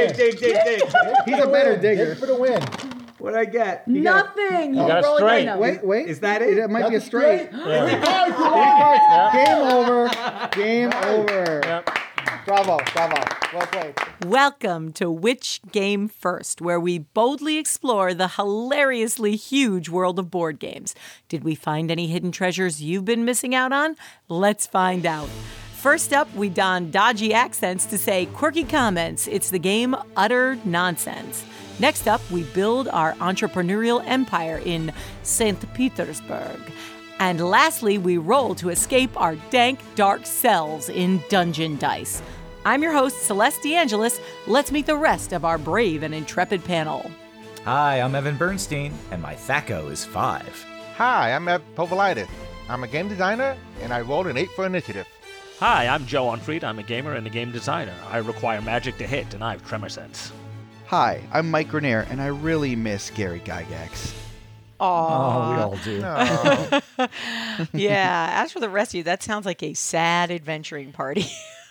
dig. He's a better digger. Dig for the win. What'd I get? Nothing. You got a straight. Wait. Is that it? It might be a straight. Yeah. Game over. Game over. Yep. Bravo. Well played. Welcome to Which Game First, where we boldly explore the hilariously huge world of board games. Did we find any hidden treasures you've been missing out on? Let's find out. First up, we don dodgy accents to say quirky comments. It's the game Utter Nonsense. Next up, we build our entrepreneurial empire in St. Petersburg. And lastly, we roll to escape our dank, dark cells in Dungeon Dice. I'm your host, Celeste DeAngelis. Let's meet the rest of our brave and intrepid panel. Hi, I'm Evan Bernstein, and my THACO is 5. Hi, I'm Ed Povolitis. I'm a game designer, and I rolled an 8 for initiative. Hi, I'm Joe Onfried. I'm a gamer and a game designer. I require magic to hit, and I have tremor sense. Hi, I'm Mike Grenier, and I really miss Gary Gygax. Oh, we all do. Oh. Yeah, as for the rest of you, that sounds like a sad adventuring party.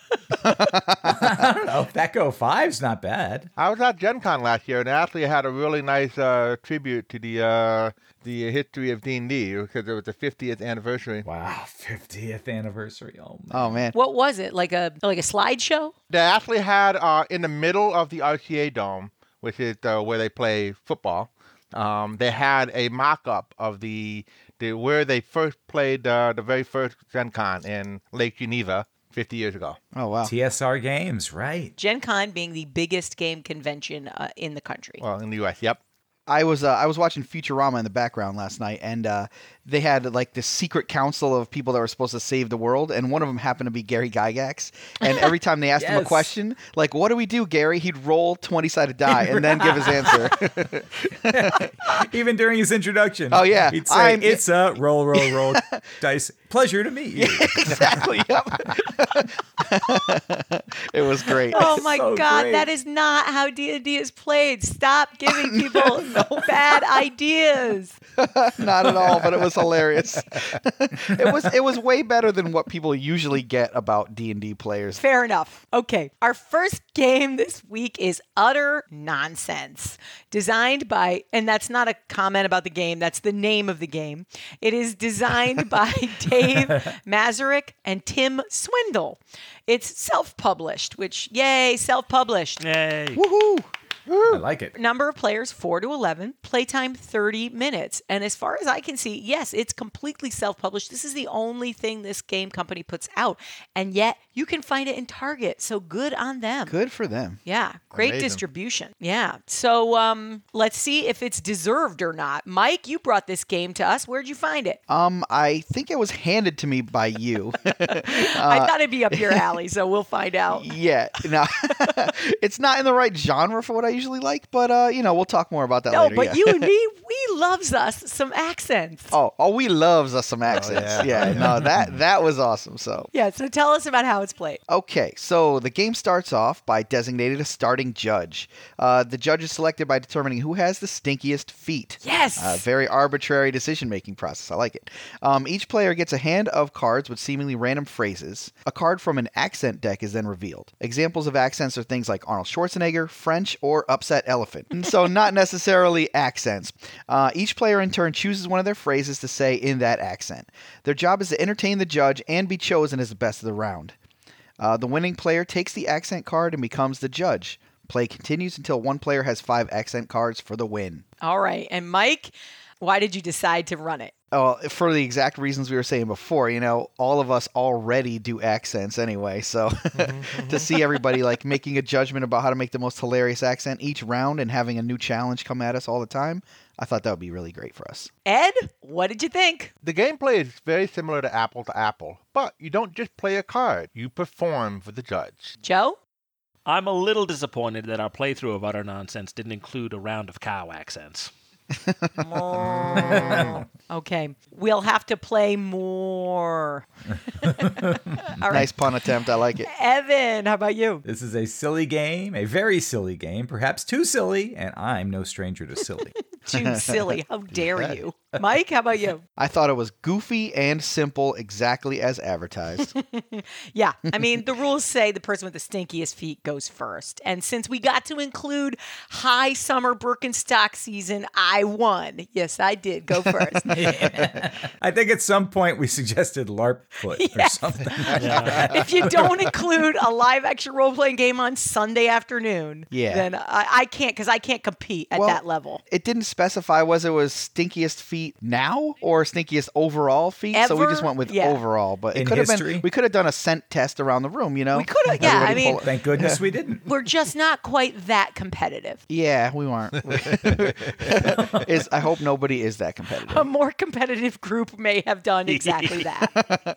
I don't know. THACO 5's not bad. I was at Gen Con last year, and actually had a really nice tribute to the history of D&D, because it was the 50th anniversary. Wow, 50th anniversary. Oh, man. Oh, man. What was it? Like a slideshow? They actually had, in the middle of the RCA Dome, which is where they play football, they had a mock-up of the where they first played the very first Gen Con in Lake Geneva 50 years ago. Oh, wow. TSR Games, right. Gen Con being the biggest game convention in the country. Well, in the U.S., yep. I was watching Futurama in the background last night, and they had like this secret council of people that were supposed to save the world, and one of them happened to be Gary Gygax. And every time they asked him a Yes. question, like, "What do we do, Gary?" he'd roll 20-sided die and then give his answer. Even during his introduction. Oh, yeah. He'd say, it's a roll, dice. Pleasure to meet you. Exactly. Yep. It was great. Oh my so God, great. that is not how D&D is played. Stop giving people bad ideas. Not at all, but it was hilarious. It was way better than what people usually get about D&D players. Fair enough. Okay, our first game this week is Utter Nonsense. Designed by, and that's not a comment about the game, that's the name of the game. It is designed by Dave Mazurek and Tim Swindle. It's self-published, which, yay, self-published. Yay. Woohoo! I like it. Number of players, 4 to 11. Playtime, 30 minutes. And as far as I can see, yes, it's completely self-published. This is the only thing this game company puts out. And yet, you can find it in Target. So good on them. Good for them. Yeah, great Amazing. distribution. Yeah. So let's see if it's deserved or not. Mike, you brought this game to us. Where'd you find it? I think it was handed to me by you. I thought it'd be up your alley, so we'll find out. Yeah. No, it's not in the right genre for what I usually like, but we'll talk more about that No, later. but yeah. you and me, we loves us some accents. Oh, we loves us some accents. yeah. No, that was awesome. So Yeah, so tell us about how it's played. okay, so the game starts off by designating a starting judge. The judge is selected by determining who has the stinkiest feet. Yes. Very arbitrary decision-making process. I like it. Each player gets a hand of cards with seemingly random phrases. A card from an accent deck is then revealed. Examples of accents are things like Arnold Schwarzenegger, French, or upset elephant. So not necessarily accents. Each player in turn chooses one of their phrases to say in that accent. Their job is to entertain the judge and be chosen as the best of the round. The winning player takes the accent card and becomes the judge. Play continues until one player has 5 accent cards for the win. All right. And Mike, why did you decide to run it? Oh, for the exact reasons we were saying before, all of us already do accents anyway. So to see everybody like making a judgment about how to make the most hilarious accent each round and having a new challenge come at us all the time, I thought that would be really great for us. Ed, what did you think? The gameplay is very similar to Apple, but you don't just play a card. You perform for the judge. Joe? I'm a little disappointed that our playthrough of Utter Nonsense didn't include a round of cow accents. Okay. We'll have to play more. All right. Nice pun attempt. I like it. Evan, how about you? This is a silly game, a very silly game, perhaps too silly, and I'm no stranger to silly. too silly. How dare you? Mike, how about you? I thought it was goofy and simple, exactly as advertised. Yeah, I mean, the rules say the person with the stinkiest feet goes first. And since we got to include high summer Birkenstock season, I won. Yes, I did. Go first. I think at some point we suggested LARP foot or something. If you don't include a live action role playing game on Sunday afternoon, Yeah. then I can't, because I can't compete at Well, that level. It didn't specify was stinkiest feet now or stinkiest overall feet, so we just Ever? went with Yeah. overall. But it In could have history? been. We could have done a scent test around the room. You know, We could have, yeah. I Everybody mean, pull- Thank goodness we didn't. we're just not quite that competitive. Yeah, we weren't. I hope nobody is that competitive. A more competitive group may have done exactly that.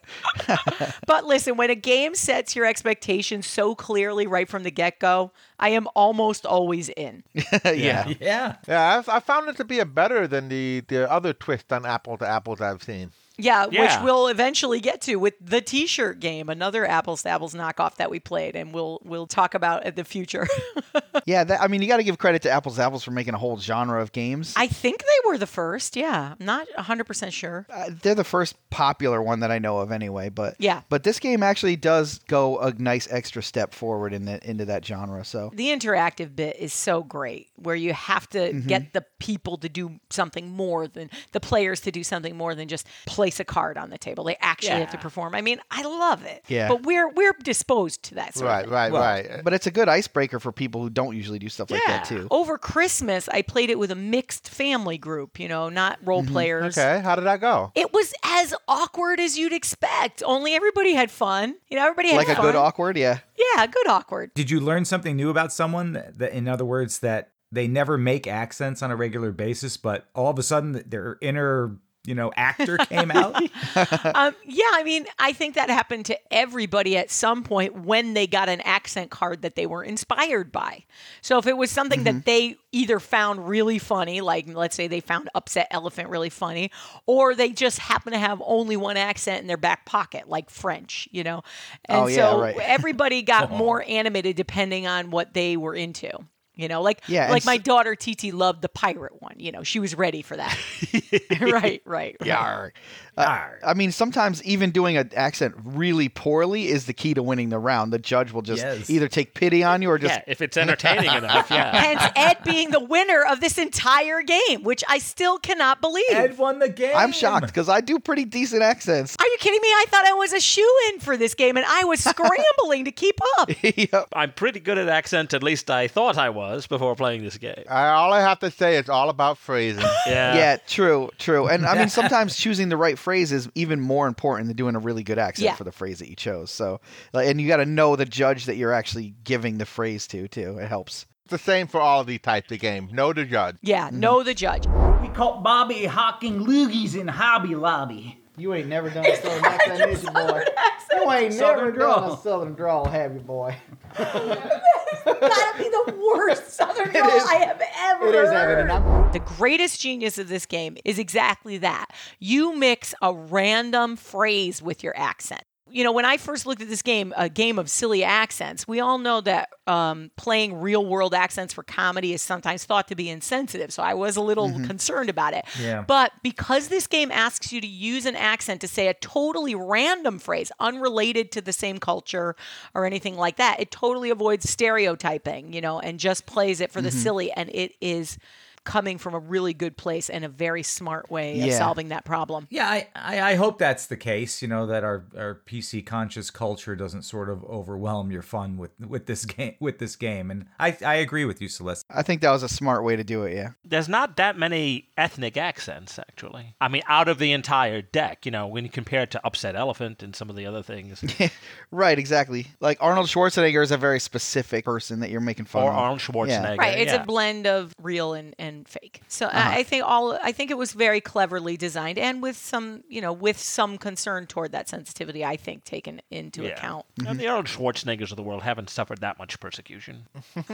But listen, when a game sets your expectations so clearly right from the get-go, I am almost always in. Yeah. Yeah. Yeah, I found it to be a better than the other twist on Apple to Apples I've seen. Yeah, which Yeah. we'll eventually get to with the T-shirt game, another Apples to Apples knockoff that we played, and we'll talk about in the future. Yeah, I mean, you got to give credit to Apples for making a whole genre of games. I think they were the first. Yeah, I'm not 100% sure. They're the first popular one that I know of, anyway. But Yeah. but this game actually does go a nice extra step forward into that genre. So The interactive bit is so great, where you have to Mm-hmm. get the people to do something more than the players to do something more than just place a card on the table. They actually have to Yeah. perform. I mean, I love it. Yeah. But we're disposed to that sort of thing. Right. but it's a good icebreaker for people who don't usually do stuff like that too. Over Christmas, I played it with a mixed family group, not role Mm-hmm. players. Okay, how did that go? It was as awkward as you'd expect, only everybody had fun. Everybody had Like a fun. good awkward, yeah. Yeah, good awkward. Did you learn something new about someone? That, in other words, that they never make accents on a regular basis, but all of a sudden their inner, actor came out? Yeah, I mean, I think that happened to everybody at some point when they got an accent card that they were inspired by. So if it was something that they either found really funny, like let's say they found Upset Elephant really funny, or they just happen to have only one accent in their back pocket, like French, And Oh, yeah, so right. everybody got more animated depending on what they were into. Like and my daughter TT loved the pirate one. She was ready for that. Right. Yar. I mean, sometimes even doing an accent really poorly is the key to winning the round. The judge will just Yes. either take pity on you or just Yeah, if it's entertaining enough, yeah. Hence Ed being the winner of this entire game, which I still cannot believe. Ed won the game. I'm shocked because I do pretty decent accents. Are you kidding me? I thought I was a shoe-in for this game, and I was scrambling to keep up. Yep. I'm pretty good at accent, at least I thought I was before playing this game. All I have to say is all about phrasing. Yeah, true. And I mean, sometimes choosing the right phrase is even more important than doing a really good accent Yeah. for the phrase that you chose. So, and you got to know the judge that you're actually giving the phrase to, too. It helps. It's the same for all of these types of games. Know the judge. Yeah, know the judge. We caught Bobby hawking loogies in Hobby Lobby. You ain't never done a Southern accent, did you, boy? You ain't never done a Southern drawl, have you, boy? Gotta be the worst Southern drawl I have ever It is heard. evident. The greatest genius of this game is exactly that. You mix a random phrase with your accent. When I first looked at this game, a game of silly accents, we all know that playing real world accents for comedy is sometimes thought to be insensitive. So I was a little concerned about it. Yeah. But because this game asks you to use an accent to say a totally random phrase, unrelated to the same culture or anything like that, it totally avoids stereotyping, and just plays it for the silly. And it is coming from a really good place and a very smart way of Yeah. solving that problem. Yeah, I hope that's the case, that our PC conscious culture doesn't sort of overwhelm your fun with this game. And I agree with you, Celeste. I think that was a smart way to do it, yeah. There's not that many ethnic accents, actually. I mean, out of the entire deck, when you compare it to Upset Elephant and some of the other things. Right, exactly. Like Arnold Schwarzenegger is a very specific person that you're making fun Or of. Arnold Schwarzenegger. Right, it's yeah. a blend of real and fake. So I think it was very cleverly designed, and with some concern toward that sensitivity, I think, taken into account. And the Arnold Schwarzeneggers of the world haven't suffered that much persecution.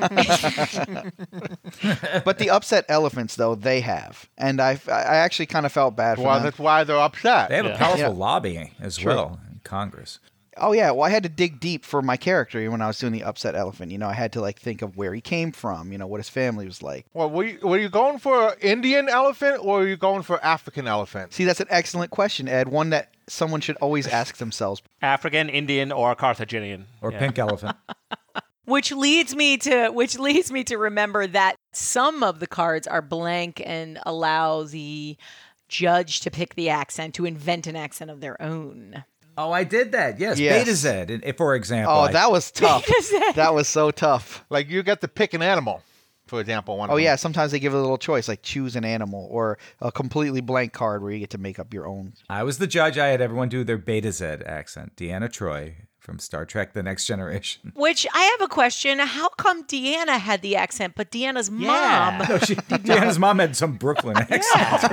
But the upset elephants, though, they have. And I actually kind of felt bad for Well, them. that's why they're upset. They have a Yeah. powerful Yeah. lobby as well in Congress. Oh yeah, well I had to dig deep for my character when I was doing the upset elephant. I had to think of where he came from, what his family was like. Well, were you going for Indian elephant or were you going for African elephant? See, that's an excellent question, Ed. One that someone should always ask themselves. African, Indian, or Carthaginian. Or pink elephant. Which leads me to remember that some of the cards are blank and allow the judge to pick the accent, to invent an accent of their own. Oh, I did that. Yes, Yes. Beta Z, for example. Oh, that was tough. That was so tough. Like you get to pick an animal, for example. One. Oh of them. yeah, sometimes they give a little choice, like choose an animal, or a completely blank card where you get to make up your own. I was the judge. I had everyone do their Beta Z accent. Deanna Troi from Star Trek The Next Generation. Which I have a question. How come Deanna had the accent, but Deanna's mom? No, Deanna's mom had some Brooklyn accent.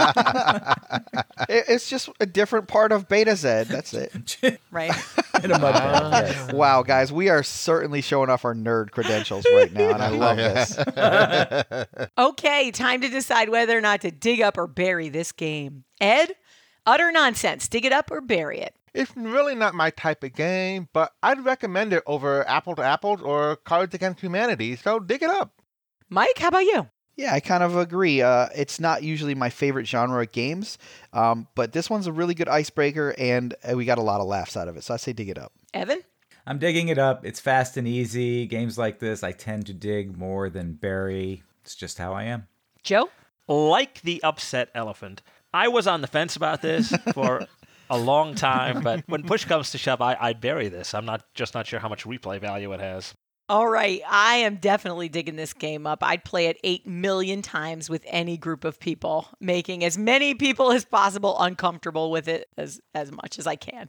It's just a different part of Beta Z. That's it. Right. In a mud bath, yes. Wow, guys, we are certainly showing off our nerd credentials right now, and I love this. Okay, time to decide whether or not to dig up or bury this game. Ed, utter nonsense. Dig it up or bury it. It's really not my type of game, but I'd recommend it over Apple to Apples or Cards Against Humanity, so dig it up. Mike, how about you? Yeah, I kind of agree. It's not usually my favorite genre of games, but this one's a really good icebreaker, and we got a lot of laughs out of it, so I say dig it up. Evan? I'm digging it up. It's fast and easy. Games like this, I tend to dig more than bury. It's just how I am. Joe? Like the upset elephant, I was on the fence about this for a long time, but when push comes to shove, I'd bury this. I'm not sure how much replay value it has. All right, I am definitely digging this game up. I'd play it 8 million times with any group of people, making as many people as possible uncomfortable with it as much as I can.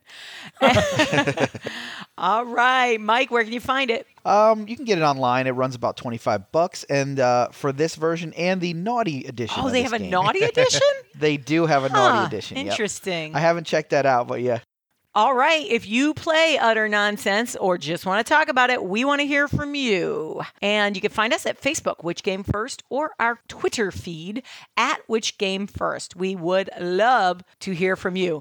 All right, Mike, where can you find it? You can get it online. It runs about $25, and for this version and the naughty edition. Oh, of they this have a game. naughty edition? They do have a naughty edition. Yep. Interesting. I haven't checked that out, but yeah. All right. If you play Utter Nonsense or just want to talk about it, we want to hear from you. And you can find us at Facebook, Which Game First, or our Twitter feed at Which Game First. We would love to hear from you.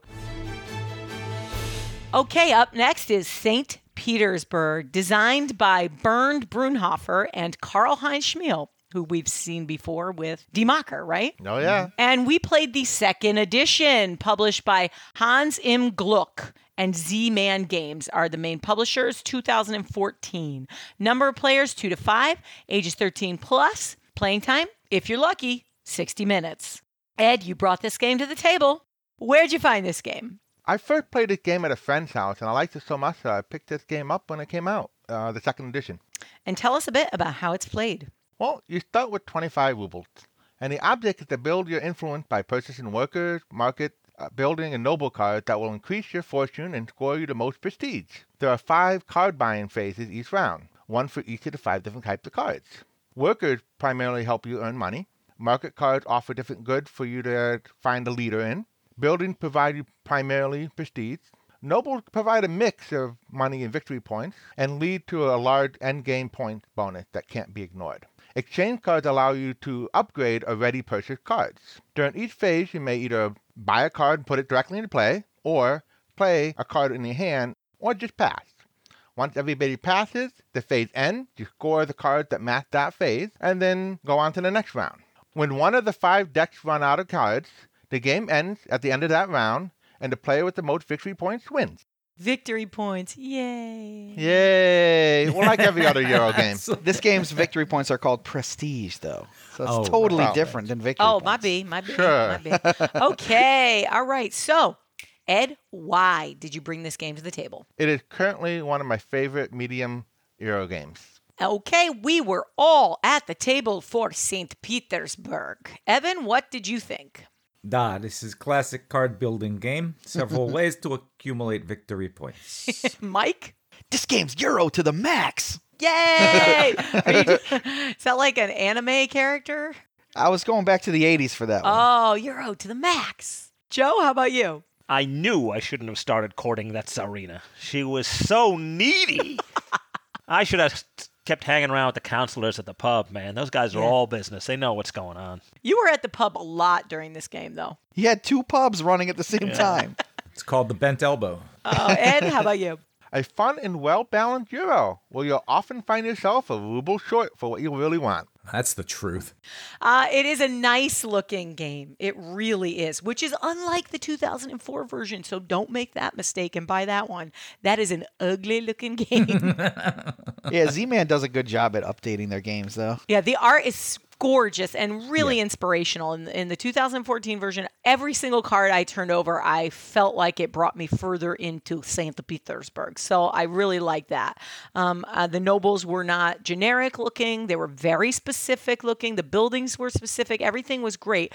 Okay, up next is St. Petersburg, designed by Bernd Brunhofer and Karl-Heinz Schmiel, who we've seen before with Die Macher, right? Oh, yeah. And we played the second edition, published by Hans im Gluck, and Z-Man Games are the main publishers, 2014. Number of players, 2 to 5, ages 13 plus. Playing time, if you're lucky, 60 minutes. Ed, you brought this game to the table. Where'd you find this game? I first played this game at a friend's house, and I liked it so much that I picked this game up when it came out, the second edition. And tell us a bit about how it's played. Well, you start with 25 rubles, and the object is to build your influence by purchasing workers, market, building, and noble cards that will increase your fortune and score you the most prestige. There are 5 card buying phases each round, one for each of the 5 different types of cards. Workers primarily help you earn money. Market cards offer different goods for you to find a leader in. Buildings provide you primarily prestige. Nobles provide a mix of money and victory points and lead to a large endgame point bonus that can't be ignored. Exchange cards allow you to upgrade already purchased cards. During each phase, you may either buy a card and put it directly into play, or play a card in your hand, or just pass. Once everybody passes, the phase ends, you score the cards that match that phase, and then go on to the next round. When one of the 5 decks run out of cards, the game ends at the end of that round, and the player with the most victory points wins. Victory points. Yay. Yay! Well, like every other Euro game. This game's victory points are called prestige, though. So it's Oh, totally wow. different than victory Oh, points. might be. Sure. Okay. All right. So, Ed, why did you bring this game to the table? It is currently one of my favorite medium Euro games. Okay, we were all at the table for St. Petersburg. Evan, what did you think? This is classic card building game. Several ways to accumulate victory points. Mike? This game's Euro to the max. Yay! Is that like an anime character? I was going back to the 80s for that one. Oh, Euro to the max. Joe, how about you? I knew I shouldn't have started courting that Tsarina. She was so needy. I should have kept hanging around with the counselors at the pub, man. Those guys are all business. They know what's going on. You were at the pub a lot during this game, though. He had 2 pubs running at the same time. It's called the bent elbow. Oh, Ed, how about you? A fun and well-balanced Euro, where you'll often find yourself a ruble short for what you really want. That's the truth. It is a nice looking game. It really is, which is unlike the 2004 version. So don't make that mistake and buy that one. That is an ugly looking game. Yeah, Z-Man does a good job at updating their games, though. Yeah, the art is gorgeous and really inspirational. In the 2014 version, every single card I turned over, I felt like it brought me further into St. Petersburg. So I really like that. The nobles were not generic looking. They were very specific looking. The buildings were specific. Everything was great.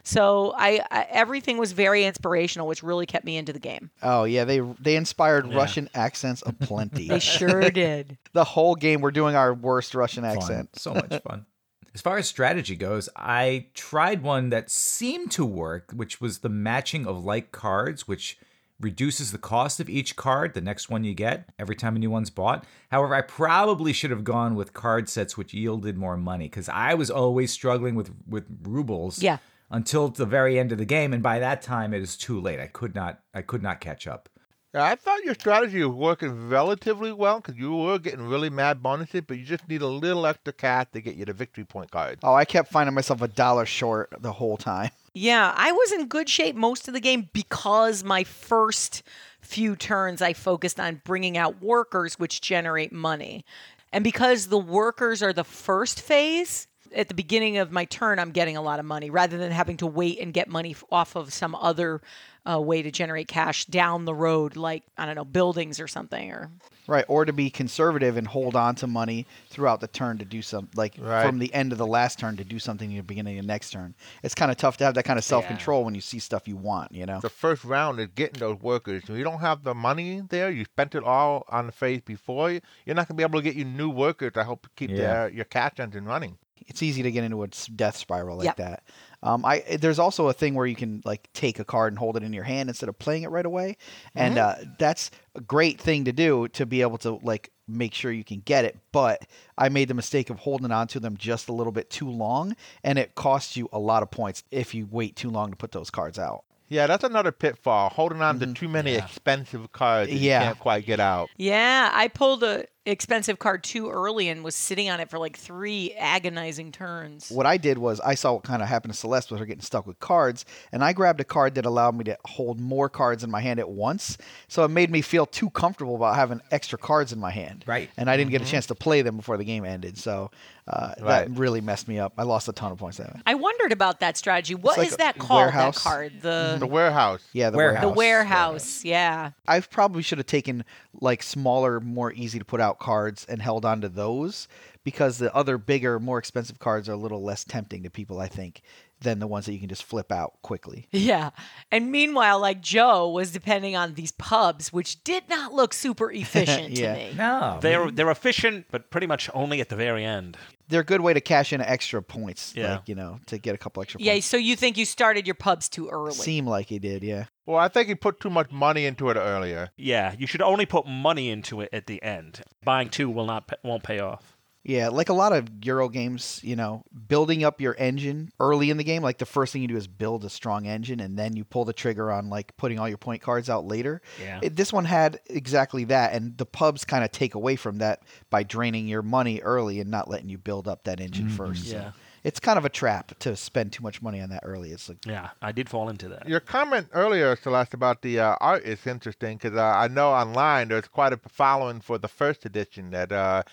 So everything was very inspirational, which really kept me into the game. Oh, yeah, they inspired Russian accents aplenty. They sure did. The whole game, we're doing our worst Russian Fun. accent. So much fun. As far as strategy goes, I tried one that seemed to work, which was the matching of like cards, which reduces the cost of each card, the next one you get, every time a new one's bought. However, I probably should have gone with card sets which yielded more money, because I was always struggling with rubles until the very end of the game, and by that time it is too late. I could not catch up. Yeah, I thought your strategy was working relatively well because you were getting really mad bonuses, but you just need a little extra cash to get you the victory point card. Oh, I kept finding myself $1 short the whole time. Yeah, I was in good shape most of the game because my first few turns I focused on bringing out workers, which generate money. And because the workers are the first phase, at the beginning of my turn, I'm getting a lot of money rather than having to wait and get money off of some other way to generate cash down the road, like, I don't know, buildings or something. Right, or to be conservative and hold on to money throughout the turn to do something, like from the end of the last turn to do something in the beginning of the next turn. It's kind of tough to have that kind of self-control when you see stuff you want, you know? The first round is getting those workers. If you don't have the money there, you spent it all on the phase before, you're not going to be able to get you new workers to help keep your cash engine running. It's easy to get into a death spiral like that. There's also a thing where you can like take a card and hold it in your hand instead of playing it right away, and that's a great thing to do to be able to like make sure you can get it. But I made the mistake of holding on to them just a little bit too long, and it costs you a lot of points if you wait too long to put those cards out. Yeah, that's another pitfall. Holding on to too many expensive cards that you can't quite get out. Yeah, I pulled a expensive card too early and was sitting on it for like 3 agonizing turns. What I did was I saw what kind of happened to Celeste with her getting stuck with cards, and I grabbed a card that allowed me to hold more cards in my hand at once. So it made me feel too comfortable about having extra cards in my hand. Right. And I didn't get a chance to play them before the game ended. So that really messed me up. I lost a ton of points that way. I wondered about that strategy. What like is a that called, warehouse. that card? The warehouse. Yeah, the Warehouse. The warehouse. warehouse, yeah. I probably should have taken like smaller, more easy to put out cards and held on to those, because the other bigger, more expensive cards are a little less tempting to people, I think, than the ones that you can just flip out quickly. Yeah. And meanwhile, like Joe was depending on these pubs, which did not look super efficient to me. No. They're efficient, but pretty much only at the very end. They're a good way to cash in extra points, Yeah. like, you know, to get a couple extra Yeah, points. so you think you started your pubs too early. Seemed like he did, yeah. Well, I think he put too much money into it earlier. Yeah, you should only put money into it at the end. Buying 2 won't pay off. Yeah, like a lot of Euro games, you know, building up your engine early in the game, like the first thing you do is build a strong engine, and then you pull the trigger on like putting all your point cards out later. Yeah. This one had exactly that, and the pubs kind of take away from that by draining your money early and not letting you build up that engine first. So Yeah. it's kind of a trap to spend too much money on that early. It's like, Yeah, I did fall into that. Your comment earlier, Celeste, about the art is interesting because I know online there's quite a following for the first edition that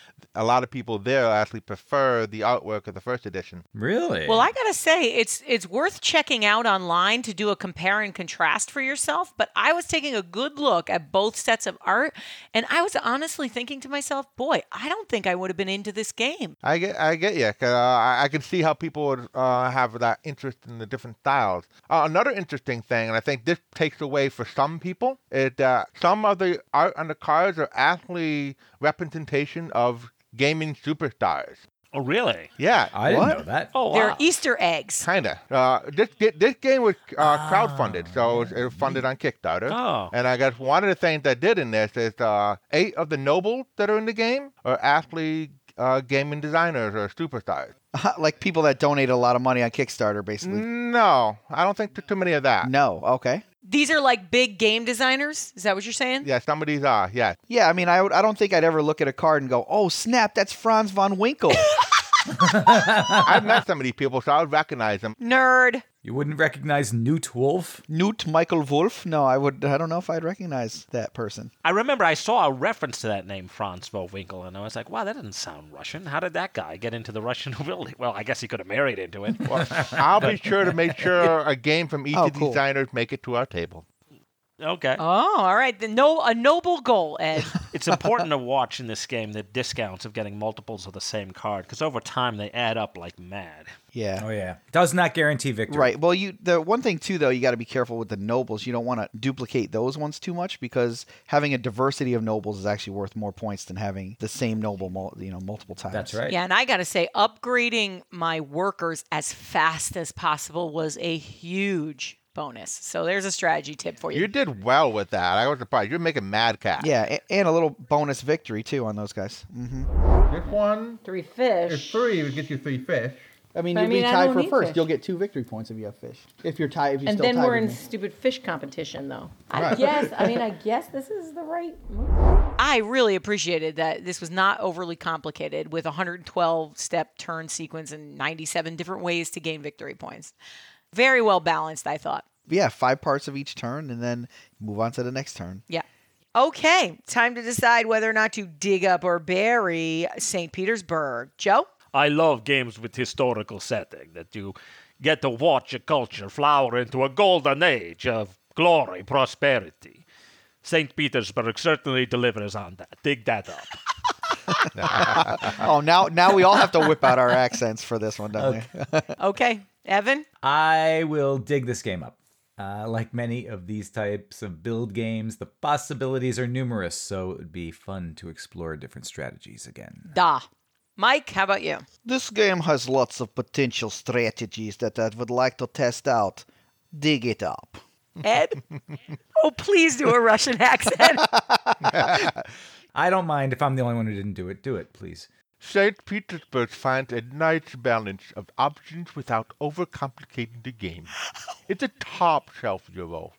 a lot of people there actually prefer the artwork of the first edition. Really? Well, I gotta say, it's worth checking out online to do a compare and contrast for yourself. But I was taking a good look at both sets of art, and I was honestly thinking to myself, boy, I don't think I would have been into this game. I get you. 'Cause, I can see how people would have that interest in the different styles. Another interesting thing, and I think this takes away for some people, is that some of the art on the cards are actually representation of gaming superstars. Oh, really? Yeah. I didn't know that. Oh, They're wow. Easter eggs. Kinda. This game was crowdfunded, so it was funded on Kickstarter. Oh. And I guess one of the things I did in this is 8 of the nobles that are in the game are actually gaming designers or superstars. like people that donate a lot of money on Kickstarter, basically. No, I don't think too many of that. No, okay. These are like big game designers? Is that what you're saying? Yeah, some of these are. Yeah. Yeah, I mean, I don't think I'd ever look at a card and go, "Oh, snap, that's Franz von Winkle." I've met some of these people, so I would recognize them. Nerd. You wouldn't recognize Newt Wolf? Newt Michael Wolf? No, I don't know if I'd recognize that person. I remember I saw a reference to that name, Franz von Winkle, and I was like, wow, that doesn't sound Russian. How did that guy get into the Russian nobility? Well, I guess he could have married into it. I'll be sure to make sure a game from each of the cool. designers make it to our table. Okay. Oh, all right. A noble goal, Ed. It's important to watch in this game the discounts of getting multiples of the same card, because over time they add up like mad. Yeah. Oh, yeah. Does not guarantee victory. Right. Well, the one thing too, though, you got to be careful with the nobles. You don't want to duplicate those ones too much, because having a diversity of nobles is actually worth more points than having the same noble, multiple times. That's right. Yeah, and I got to say, upgrading my workers as fast as possible was a huge bonus. So there's a strategy tip for you. You did well with that. I was surprised. You're making mad cat. Yeah, and a little bonus victory too on those guys. Mm-hmm. This one 3 fish. is 3. It gets you 3 fish. I mean, But I you'll mean, be I tied don't for need first. fish. You'll get 2 victory points if you have fish. If you're tied, if you're And still then tied we're with in me. stupid fish competition, though. I Right. guess this is the right move. I really appreciated that this was not overly complicated with a 112-step turn sequence and 97 different ways to gain victory points. Very well balanced, I thought. Yeah, 5 parts of each turn, and then move on to the next turn. Yeah. Okay, time to decide whether or not to dig up or bury St. Petersburg. Joe? I love games with historical setting that you get to watch a culture flower into a golden age of glory, prosperity. St. Petersburg certainly delivers on that. Dig that up. Oh, now we all have to whip out our accents for this one, don't we? Okay. Evan? I will dig this game up. Like many of these types of build games, the possibilities are numerous, so it would be fun to explore different strategies again. Da. Mike, how about you? This game has lots of potential strategies that I would like to test out. Dig it up. Ed? Oh, please do a Russian accent. I don't mind if I'm the only one who didn't do it. Do it, please. St. Petersburg finds a nice balance of options without overcomplicating the game. It's a top shelf Euro.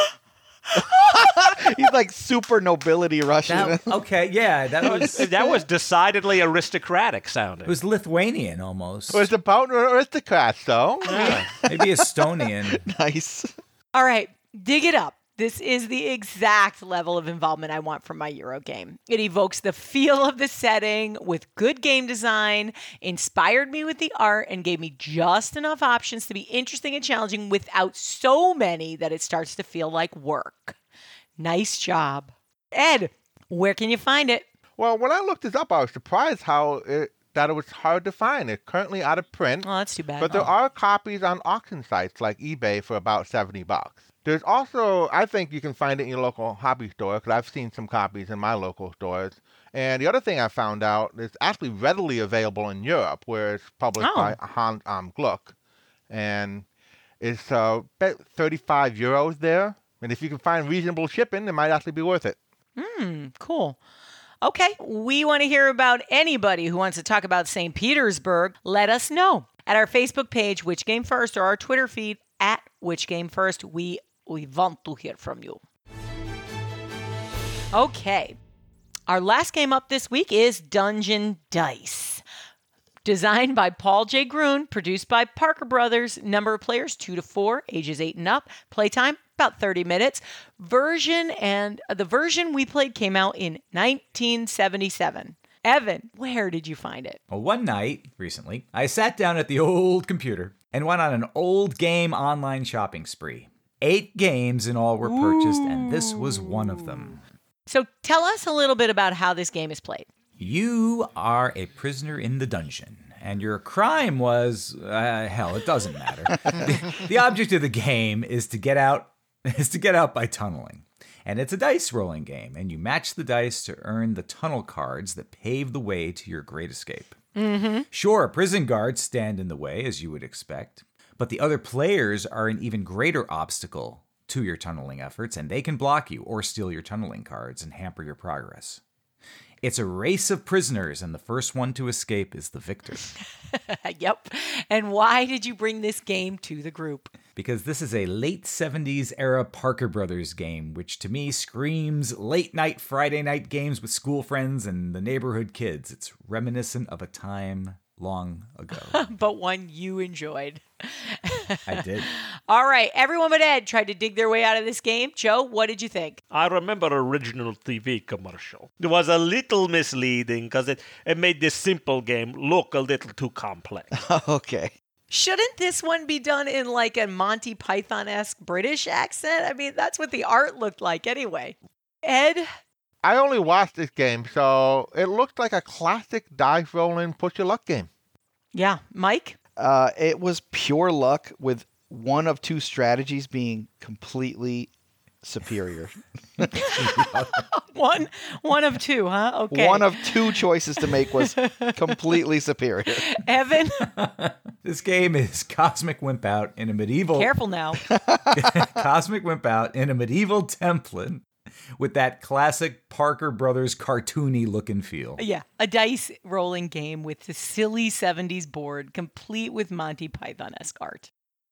He's like super nobility Russian. Okay, yeah, That was decidedly aristocratic sounding. it was Lithuanian almost. Well, it's about aristocrats, though. Maybe Estonian. Nice. All right, dig it up. This is the exact level of involvement I want from my Euro game. It evokes the feel of the setting with good game design, inspired me with the art, and gave me just enough options to be interesting and challenging without so many that it starts to feel like work. Nice job. Ed, where can you find it? Well, when I looked this up, I was surprised that it was hard to find. It's currently out of print. Oh, that's too bad. But there are copies on auction sites like eBay for about $70. There's also, I think you can find it in your local hobby store, because I've seen some copies in my local stores. And the other thing I found out is actually readily available in Europe, where it's published by Gluck. And it's about 35 euros there. And if you can find reasonable shipping, it might actually be worth it. Cool. Okay, we want to hear about anybody who wants to talk about St. Petersburg. Let us know at our Facebook page, Which Game First, or our Twitter feed at Which Game First. We want to hear from you. Okay, our last game up this week is Dungeon Dice. Designed by Paul J. Grun, produced by Parker Brothers, number of players 2 to 4, ages 8 and up, playtime about 30 minutes. The version we played came out in 1977. Evan, where did you find it? Well, one night recently, I sat down at the old computer and went on an old game online shopping spree. 8 games in all were purchased, and this was one of them. So tell us a little bit about how this game is played. You are a prisoner in the dungeon, and your crime was, it doesn't matter. The object of the game is to get out by tunneling. And it's a dice rolling game, and you match the dice to earn the tunnel cards that pave the way to your great escape. Mm-hmm. Sure, prison guards stand in the way, as you would expect, but the other players are an even greater obstacle to your tunneling efforts, and they can block you or steal your tunneling cards and hamper your progress. It's a race of prisoners, and the first one to escape is the victor. Yep. And why did you bring this game to the group? because this is a late 70s era Parker Brothers game, which to me screams late night Friday night games with school friends and the neighborhood kids. It's reminiscent of a time long ago. But one you enjoyed. I did. All right, everyone but Ed tried to dig their way out of this game. Joe, what did you think? I remember original TV commercial. It was a little misleading because it made this simple game look a little too complex. Okay. Shouldn't this one be done in like a Monty Python-esque British accent? I mean, that's what the art looked like anyway. Ed? I only watched this game, so it looked like a classic dice rolling push your luck game. Yeah. Mike? It was pure luck with one of two strategies being completely superior. One of two, huh? Okay. One of two choices to make was completely superior. Evan? This game is Cosmic Wimp Out in a medieval... Careful now. Cosmic Wimp Out in a medieval template with that classic Parker Brothers cartoony look and feel. Yeah, a dice rolling game with the silly 70s board, complete with Monty Python-esque art.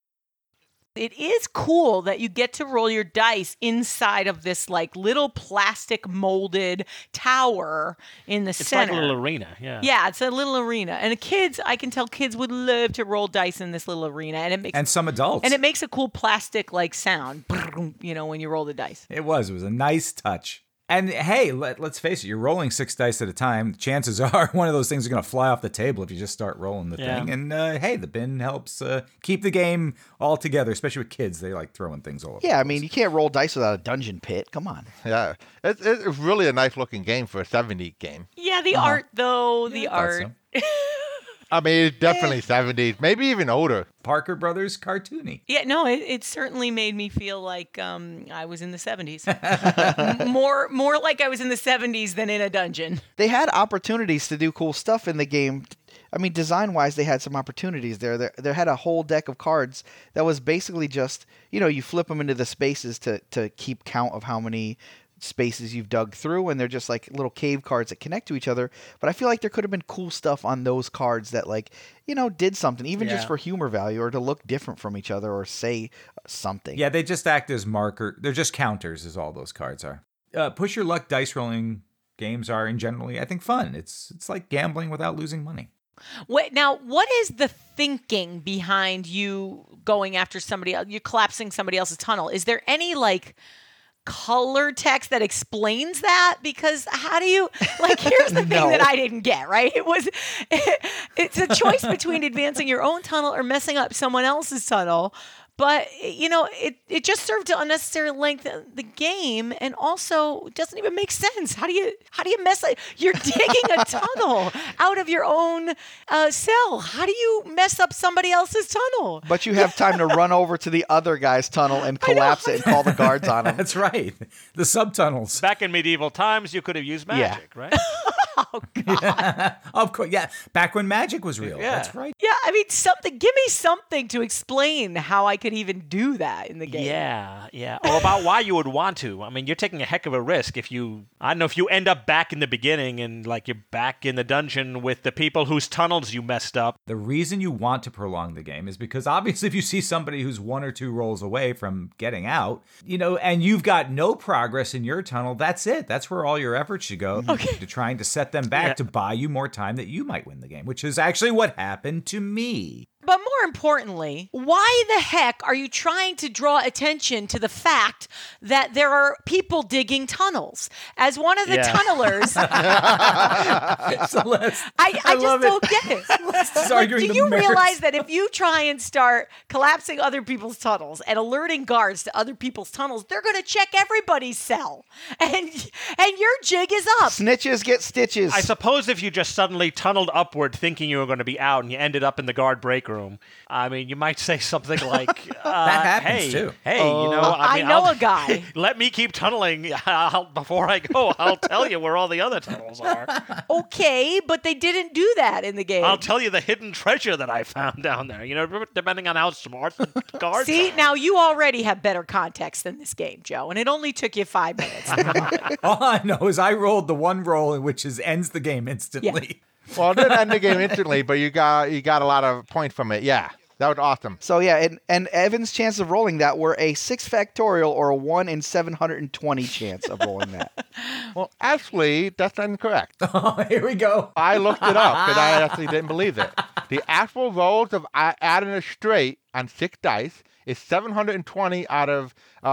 It is cool that you get to roll your dice inside of this like little plastic molded tower in the It's center. like a little arena, yeah. Yeah, it's a little arena. And I can tell kids would love to roll dice in this little arena. And some adults. And it makes a cool plastic like sound, you know, when you roll the dice. It was a nice touch. And hey, let's face it, you're rolling 6 dice at a time. Chances are one of those things are going to fly off the table if you just start rolling the thing. And hey, the bin helps keep the game all together, especially with kids. They like throwing things all over. Yeah, I mean, you can't roll dice without a dungeon pit. Come on. Yeah, it's really a nice looking game for a 70s game. Yeah, the art, though, the art. So. I mean, it's definitely 70s, maybe even older. Parker Brothers cartoony. Yeah, no, it certainly made me feel like I was in the 70s. more like I was in the 70s than in a dungeon. They had opportunities to do cool stuff in the game. I mean, design-wise, they had some opportunities there. There had a whole deck of cards that was basically just, you know, you flip them into the spaces to keep count of how many spaces you've dug through, and they're just like little cave cards that connect to each other. But I feel like there could have been cool stuff on those cards that, like, you know, did something, even just for humor value or to look different from each other or say something. Yeah, they just act as marker. They're just counters, is all those cards are. Push your luck dice rolling games are, in generally, I think, fun. It's like gambling without losing money. Wait, now, what is the thinking behind you going after somebody else? You're collapsing somebody else's tunnel. Is there any, like, color text that explains that? Because how do you, like, here's the thing that I didn't get, right? It's a choice between advancing your own tunnel or messing up someone else's tunnel. But, you know, it just served to unnecessarily lengthen the game, and also doesn't even make sense. How do you mess up? You're digging a tunnel out of your own cell. How do you mess up somebody else's tunnel? But you have time to run over to the other guy's tunnel and collapse it and call the guards on him. That's right. The subtunnels. Back in medieval times, you could have used magic, right? Oh, God. Yeah, of course. Yeah, back when magic was real. Yeah. That's right. Yeah, I mean, give me something to explain how I could even do that in the game. Yeah. Or about why you would want to. I mean, you're taking a heck of a risk if you end up back in the beginning and, like, you're back in the dungeon with the people whose tunnels you messed up. The reason you want to prolong the game is because obviously if you see somebody who's 1 or 2 rolls away from getting out, you know, and you've got no progress in your tunnel, that's it. That's where all your efforts should go to trying to set them back to buy you more time that you might win the game, which is actually what happened to me. But more importantly, why the heck are you trying to draw attention to the fact that there are people digging tunnels? As one of the tunnelers, Celeste, I just don't get it. Like, do you realize that if you try and start collapsing other people's tunnels and alerting guards to other people's tunnels, they're going to check everybody's cell, and your jig is up. Snitches get stitches. I suppose if you just suddenly tunneled upward thinking you were going to be out and you ended up in the guard break room, I mean, you might say something like, that happens too. Hey, you know, I know a guy. Let me keep tunneling before I go. I'll tell you where all the other tunnels are. Okay, but they didn't do that in the game. I'll tell you the hidden treasure that I found down there. You know, depending on how smart the guards See, are. now you already have better context than this game, Joe, and it only took you 5 minutes. All I know is I rolled the one roll in which ends the game instantly. Well, it didn't end the game instantly, but you got a lot of points from it. Yeah. That was awesome. So yeah, and Evan's chances of rolling that were a 6 factorial or a 1 in 720 chance of rolling that. Well, actually, that's incorrect. Oh, here we go. I looked it up because I actually didn't believe it. The actual rolls of adding a straight on 6 dice is 720 out of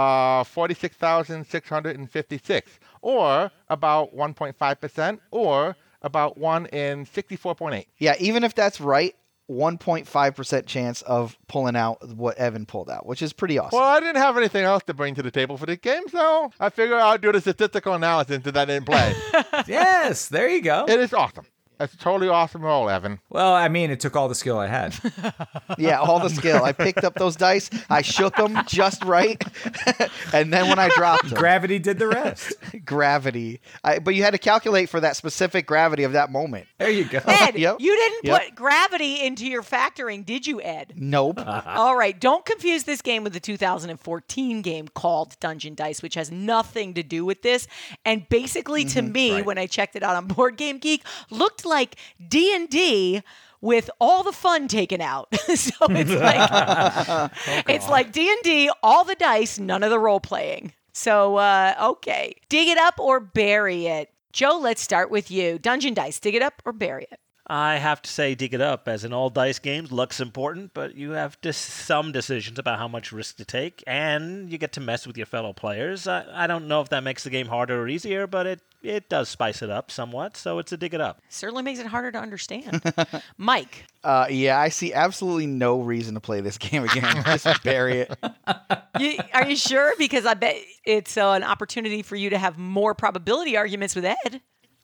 46,656, or about 1.5%, or about 1 in 64.8. Yeah, even if that's right, 1.5% chance of pulling out what Evan pulled out, which is pretty awesome. Well, I didn't have anything else to bring to the table for the game, so I figured I'd do the statistical analysis since I didn't play. Yes, there you go. It is awesome. It's a totally awesome roll, Evan. Well, I mean, it took all the skill I had. Yeah, all the skill. I picked up those dice, I shook them just right, and then when I dropped them, Gravity did the rest. gravity. But you had to calculate for that specific gravity of that moment. There you go. Ed, Yep. you didn't Yep. put gravity into your factoring, did you, Ed? Nope. All right, don't confuse this game with the 2014 game called Dungeon Dice, which has nothing to do with this. And basically, to me, when I checked it out on Board Game Geek, looked like D&D with all the fun taken out. So it's like it's like D&D, all the dice, none of the role playing. So okay, dig it up or bury it. Joe, let's start with you. Dungeon Dice, dig it up or bury it. I have to say, dig it up. As in all dice games, luck's important, but you have some decisions about how much risk to take, and you get to mess with your fellow players. I don't know if that makes the game harder or easier, but it does spice it up somewhat, so it's a dig it up. Certainly makes it harder to understand. Mike. Yeah, I see absolutely no reason to play this game again. Just bury it. Are you sure? Because I bet it's an opportunity for you to have more probability arguments with Ed.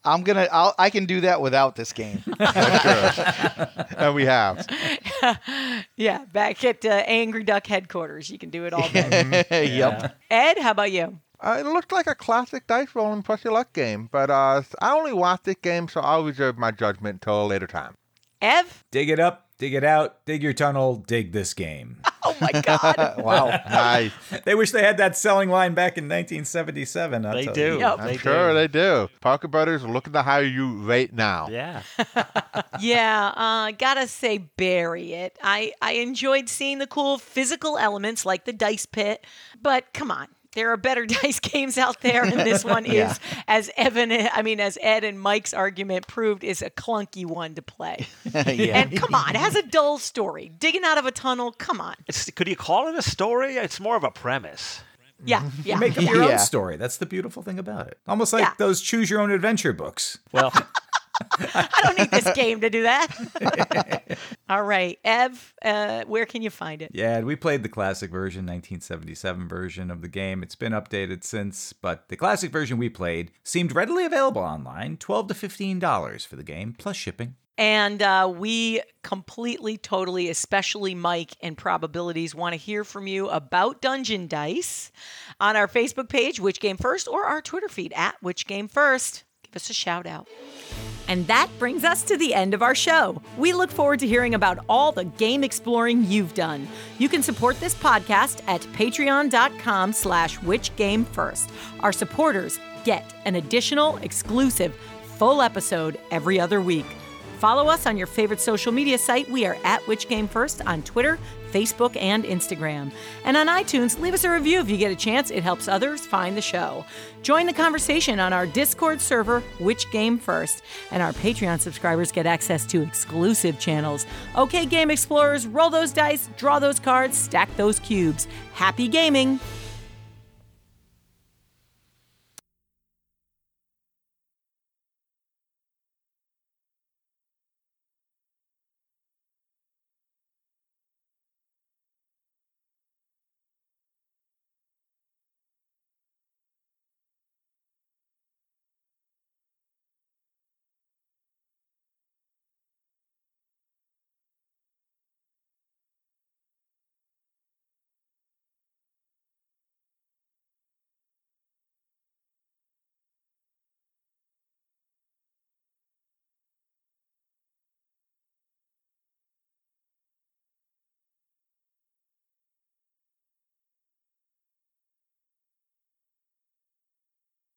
I can do that without this game. And we have. Yeah, back at Angry Duck headquarters. You can do it all day. Yep. Ed, how about you? It looks like a classic dice roll and press your luck game, but I only watched this game, so I'll reserve my judgment until a later time. Ev? Dig it up, dig it out, dig your tunnel, dig this game. Oh my God. Wow. Nice. They wish they had that selling line back in 1977. They do. Yep. I'm sure they do. Parker Brothers are looking to hire you right now. Yeah. Yeah, gotta say bury it. I enjoyed seeing the cool physical elements like the dice pit, but come on. There are better dice games out there, and this one Yeah. is, as Ed and Mike's argument proved, is a clunky one to play. Yeah. And come on, it has a dull story. Digging out of a tunnel, come on. Could you call it a story? It's more of a premise. Yeah, yeah. Make up your Yeah. own story. That's the beautiful thing about it. Almost like Yeah. those choose your own adventure books. Well, I don't need this game to do that. All right, Ev, where can you find it? Yeah, we played the classic version, 1977 version of the game. It's been updated since, but the classic version we played seemed readily available online, $12 to $15 for the game, plus shipping. And we completely, totally, especially Mike and Probabilities, want to hear from you about Dungeon Dice on our Facebook page, Which Game First, or our Twitter feed at Which Game First. Give us a shout out. And that brings us to the end of our show. We look forward to hearing about all the game exploring you've done. You can support this podcast at patreon.com/whichgamefirst. Our supporters get an additional exclusive full episode every other week. Follow us on your favorite social media site. We are at Which Game First on Twitter, Facebook, and Instagram. And on iTunes, leave us a review if you get a chance. It helps others find the show. Join the conversation on our Discord server, Which Game First. And our Patreon subscribers get access to exclusive channels. Okay, Game Explorers, roll those dice, draw those cards, stack those cubes. Happy gaming!